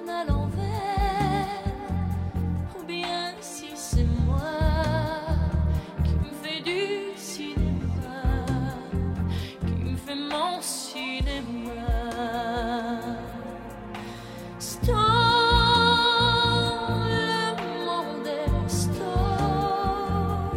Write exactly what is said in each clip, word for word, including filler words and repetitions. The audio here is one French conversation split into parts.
à l'envers, ou bien si c'est moi qui me fais du cinéma, qui me fait mon cinéma. Stop, le monde est stop.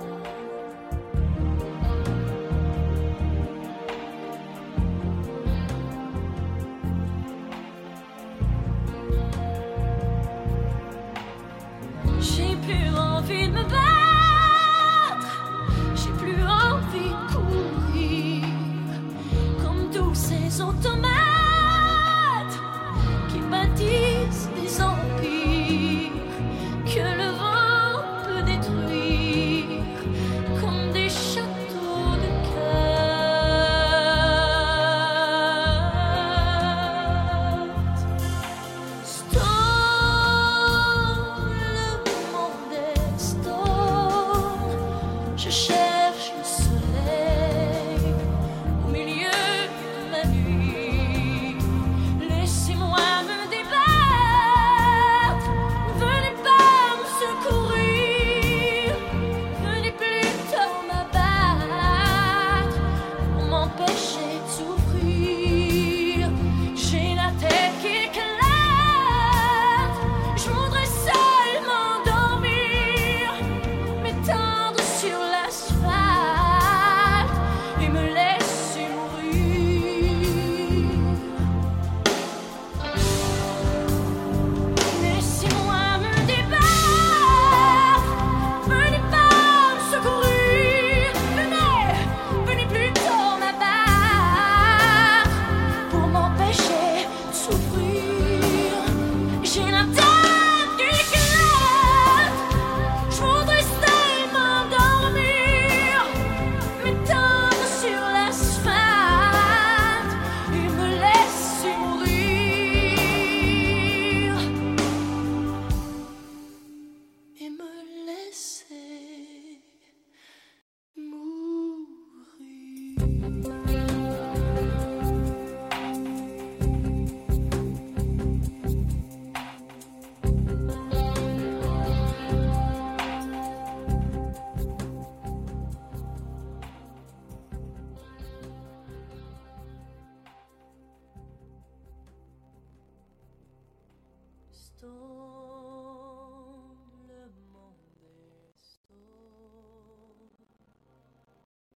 J'ai plus envie de me battre, j'ai plus envie de courir, comme tous ces automates qui bâtissent des empires que le vent peut détruire, comme des châteaux de cartes. Stop, je cherche le soleil au milieu de ma nuit. Laissez-moi me débattre, ne venez pas me secourir, venez plutôt m'abattre pour m'empêcher de souffrir. J'ai la tête qui éclate, je voudrais seulement dormir, m'étendre sur l'asphalte et me laisser mourir. Laissez-moi me débattre, venez pas me secourir, venez, venez plutôt m'abattre pour m'empêcher de souffrir. J'ai la tête qui éclate, je voudrais seulement dormir, m'étendre sur l'asphalte et me laisser mourir. Et me laisser mourir. Stop.